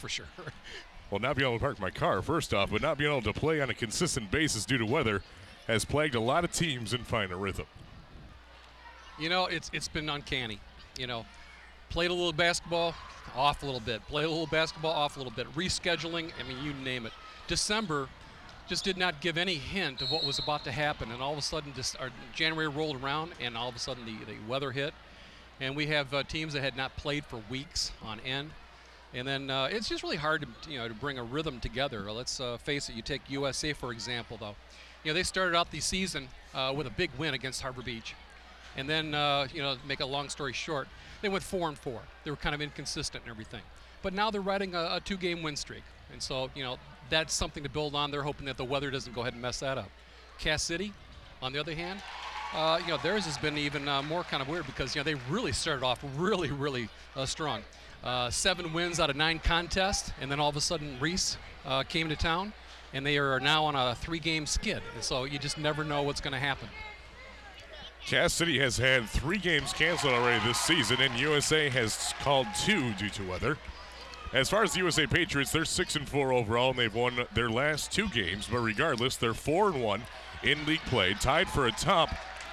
for sure. Well, not being able to park my car, first off, but not being able to play on a consistent basis due to weather has plagued a lot of teams in finding a rhythm. You know, it's been uncanny. You know, played a little basketball, off a little bit. Played a little basketball, off a little bit. Rescheduling, I mean, you name it. December just did not give any hint of what was about to happen, and all of a sudden, January rolled around, and all of a sudden the weather hit, and we have teams that had not played for weeks on end. And then it's just really hard to bring a rhythm together. Let's face it. You take USA for example, though. You know, they started out the season with a big win against Harbor Beach, and then make a long story short, they went 4-4. They were kind of inconsistent and everything. But now they're riding a 2-game win streak, and so that's something to build on. They're hoping that the weather doesn't go ahead and mess that up. Cass City, on the other hand, theirs has been even more kind of weird because they really started off really, really strong. 7 wins out of 9 contests, and then all of a sudden Reese came to town, and they are now on a 3-game skid. And so you just never know what's going to happen. Cass City has had 3 games canceled already this season, and USA has called 2 due to weather. As far as the USA Patriots, they're 6-4 overall, and they've won their last 2 games. But regardless, they're 4-1 in league play, tied for atop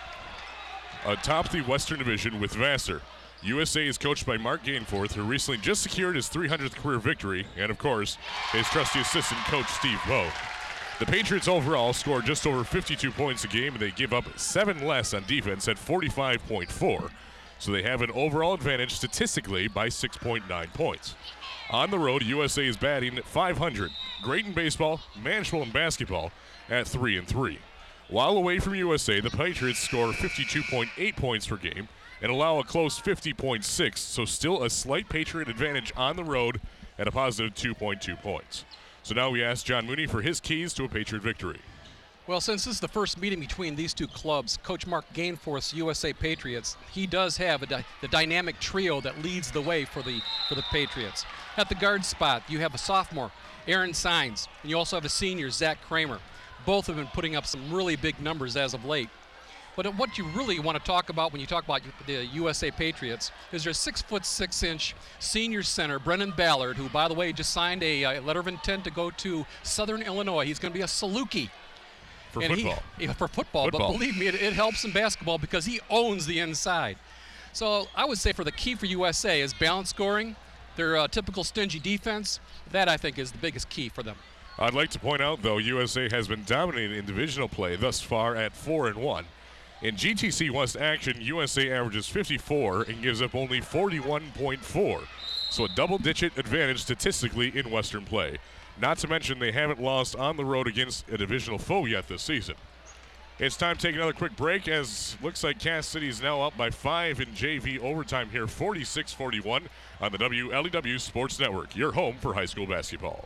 the Western Division with Vassar. USA is coached by Mark Gainforth, who recently just secured his 300th career victory, and of course, his trusty assistant coach, Steve Bowe. The Patriots overall score just over 52 points a game, and they give up 7 less on defense at 45.4. So they have an overall advantage statistically by 6.9 points. On the road, USA is batting at .500. Great in baseball, manageable in basketball at 3-3. While away from USA, the Patriots score 52.8 points per game and allow a close 50.6, so still a slight Patriot advantage on the road at a positive 2.2 points. So now we ask John Mooney for his keys to a Patriot victory. Well, since this is the first meeting between these two clubs, Coach Mark Gainforth's USA Patriots, he does have the dynamic trio that leads the way for the Patriots. At the guard spot, you have a sophomore, Aaron Sines, and you also have a senior, Zach Kramer. Both have been putting up some really big numbers as of late. But what you really want to talk about when you talk about the USA Patriots is their 6'6" senior center, Brennan Ballard, who, by the way, just signed a letter of intent to go to Southern Illinois. He's going to be a Saluki. For football. But believe me, it helps in basketball because he owns the inside. So I would say for the key for USA is balanced scoring, their typical stingy defense. That, I think, is the biggest key for them. I'd like to point out, though, USA has been dominating in divisional play thus far at 4-1. In GTC West action, USA averages 54 and gives up only 41.4. So a double-digit advantage statistically in Western play. Not to mention they haven't lost on the road against a divisional foe yet this season. It's time to take another quick break as looks like Cass City is now up by 5 in JV overtime here, 46-41 on the WLEW Sports Network, your home for high school basketball.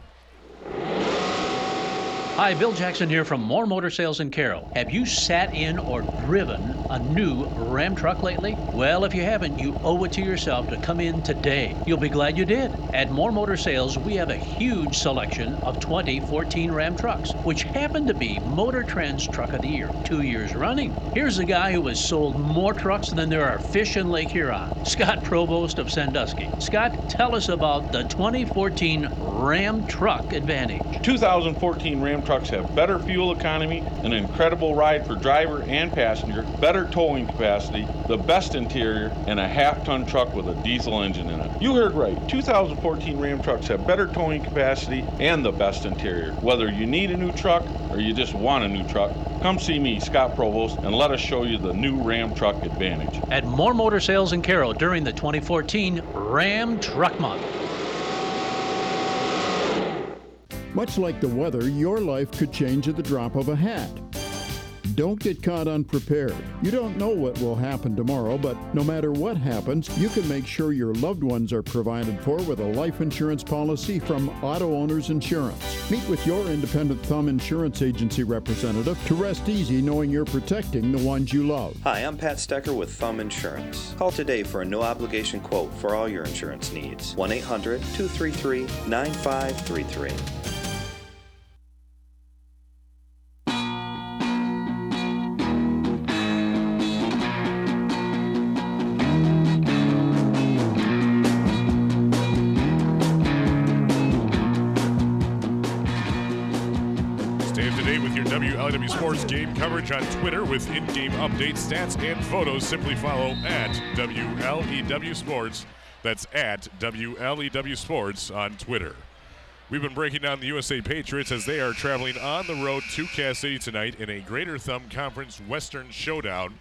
Hi, Bill Jackson here from Moore Motor Sales in Carroll. Have you sat in or driven a new Ram truck lately? Well, if you haven't, you owe it to yourself to come in today. You'll be glad you did. At Moore Motor Sales, we have a huge selection of 2014 Ram trucks, which happen to be Motor Trend's Truck of the Year, 2 years running. Here's a guy who has sold more trucks than there are fish in Lake Huron, Scott Provost of Sandusky. Scott, tell us about the 2014 Ram Truck Advantage. 2014 Ram trucks have better fuel economy, an incredible ride for driver and passenger, better towing capacity, the best interior, and a half-ton truck with a diesel engine in it. You heard right. 2014 Ram trucks have better towing capacity and the best interior. Whether you need a new truck or you just want a new truck, come see me, Scott Provost, and let us show you the new Ram Truck Advantage. At Moore Motor Sales in Carroll during the 2014 Ram Truck Month. Much like the weather, your life could change at the drop of a hat. Don't get caught unprepared. You don't know what will happen tomorrow, but no matter what happens, you can make sure your loved ones are provided for with a life insurance policy from Auto Owners Insurance. Meet with your independent Thumb Insurance Agency representative to rest easy knowing you're protecting the ones you love. Hi, I'm Pat Stecker with Thumb Insurance. Call today for a no-obligation quote for all your insurance needs. 1-800-233-9533. date with your WLEW Sports game coverage on Twitter with in-game updates, stats, and photos. Simply follow at WLEW Sports. That's at WLEW Sports on Twitter. We've been breaking down the USA Patriots as they are traveling on the road to Cass City tonight in a Greater Thumb Conference Western Showdown.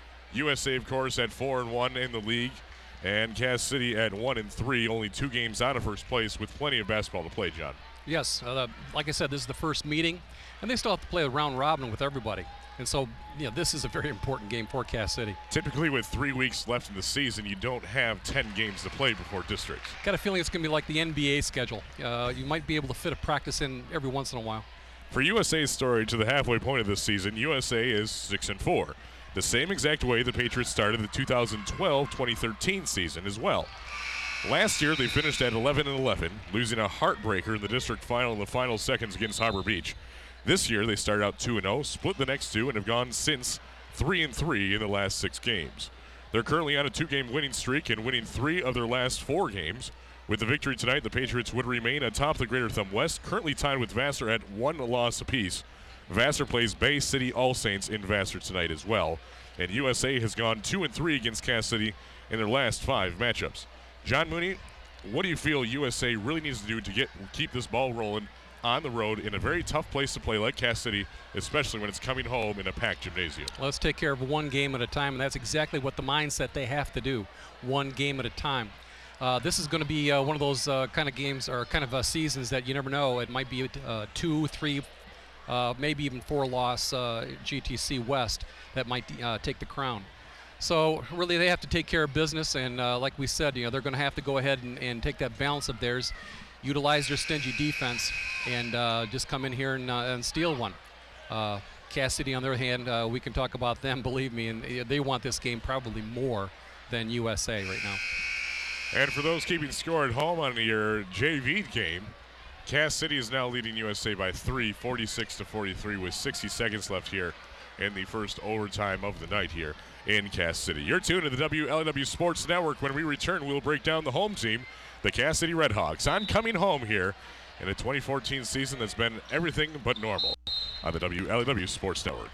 USA, of course, at 4-1 in the league, and Cass City at 1-3, only 2 games out of first place with plenty of basketball to play, John. Yes, like I said, this is the first meeting, and they still have to play a round robin with everybody. And so, this is a very important game for Cass City. Typically, with 3 weeks left in the season, you don't have 10 games to play before districts. Got a feeling it's going to be like the NBA schedule. You might be able to fit a practice in every once in a while. For USA's story to the halfway point of this season, USA is 6-4. The same exact way the Patriots started the 2012-2013 season as well. Last year, they finished at 11-11, losing a heartbreaker in the district final in the final seconds against Harbor Beach. This year, they started out 2-0, split the next 2, and have gone since 3-3 in the last 6 games. They're currently on a 2-game winning streak and winning 3 of their last 4 games. With the victory tonight, the Patriots would remain atop the Greater Thumb West, currently tied with Vassar at 1 loss apiece. Vassar plays Bay City All Saints in Vassar tonight as well. And USA has gone 2-3 against Cass City in their last 5 matchups. John Mooney, what do you feel USA really needs to do to keep this ball rolling on the road in a very tough place to play like Cass City, especially when it's coming home in a packed gymnasium? Let's take care of one game at a time, and that's exactly what the mindset they have to do, one game at a time. This is going to be one of those kind of games or kind of seasons that you never know. It might be 2, 3, maybe even 4-loss GTC West that might take the crown. So really they have to take care of business, and like we said, they're going to have to go ahead and take that balance of theirs, utilize their stingy defense, and just come in here and steal one. Cass City, on the other hand, we can talk about them, believe me, and they want this game probably more than USA right now. And for those keeping score at home on your JV game, Cass City is now leading USA by 3, 46-43, with 60 seconds left here in the first overtime of the night here in Cass City. You're tuned to the WLEW Sports Network. When we return, we'll break down the home team, the Cass City Redhawks, on coming home here in a 2014 season that's been everything but normal on the WLEW Sports Network.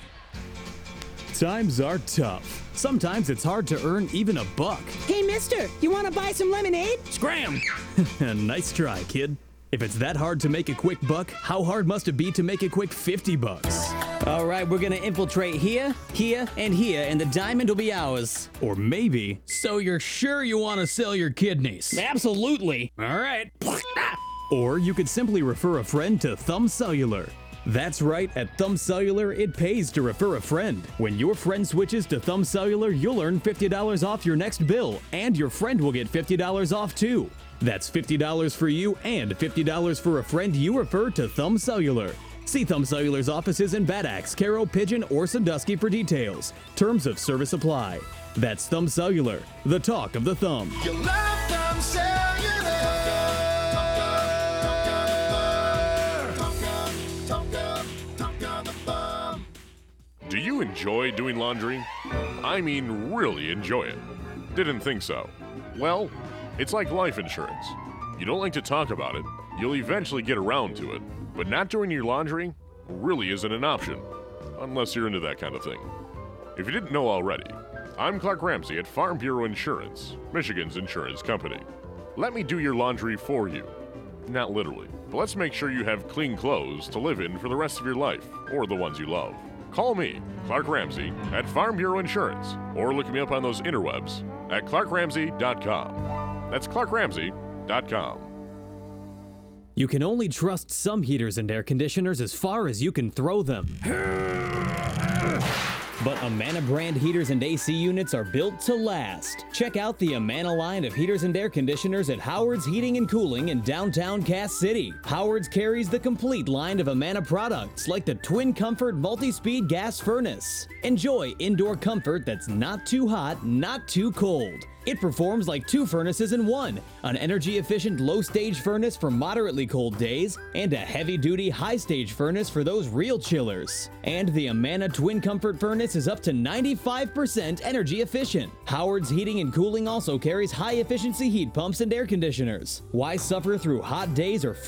Times are tough. Sometimes it's hard to earn even a buck. Hey, mister, you want to buy some lemonade? Scram! Nice try, kid. If it's that hard to make a quick buck, how hard must it be to make a quick $50? All right, we're gonna infiltrate here, here, and here, and the diamond will be ours. Or maybe, so you're sure you want to sell your kidneys? Absolutely. All right. Or you could simply refer a friend to Thumb Cellular. That's right, at Thumb Cellular, it pays to refer a friend. When your friend switches to Thumb Cellular, you'll earn $50 off your next bill, and your friend will get $50 off too. That's $50 for you and $50 for a friend you refer to Thumb Cellular. See Thumb Cellular's offices in Bad Axe, Caro, Pigeon, or Sandusky for details. Terms of service apply. That's Thumb Cellular, the talk of the thumb. You love Thumb Cellular. Do you enjoy doing laundry? I mean, really enjoy it. Didn't think so. Well, it's like life insurance. You don't like to talk about it, you'll eventually get around to it, but not doing your laundry really isn't an option, unless you're into that kind of thing. If you didn't know already, I'm Clark Ramsey at Farm Bureau Insurance, Michigan's insurance company. Let me do your laundry for you. Not literally, but let's make sure you have clean clothes to live in for the rest of your life, or the ones you love. Call me, Clark Ramsey, at Farm Bureau Insurance, or look me up on those interwebs at clarkramsey.com. That's clarkramsey.com. You can only trust some heaters and air conditioners as far as you can throw them. But Amana brand heaters and AC units are built to last. Check out the Amana line of heaters and air conditioners at Howard's Heating and Cooling in downtown Cass City. Howard's carries the complete line of Amana products like the Twin Comfort Multi-Speed Gas Furnace. Enjoy indoor comfort that's not too hot, not too cold. It performs like 2 furnaces in one, an energy-efficient low-stage furnace for moderately cold days, and a heavy-duty high-stage furnace for those real chillers. And the Amana Twin Comfort Furnace is up to 95% energy efficient. Howard's Heating and Cooling also carries high-efficiency heat pumps and air conditioners. Why suffer through hot days or